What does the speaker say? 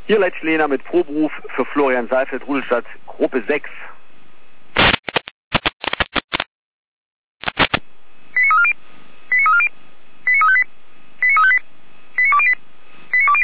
Hier Leitsch Lehner mit Proberuf für Florian Seifeld, Rudolstadt, Gruppe 6.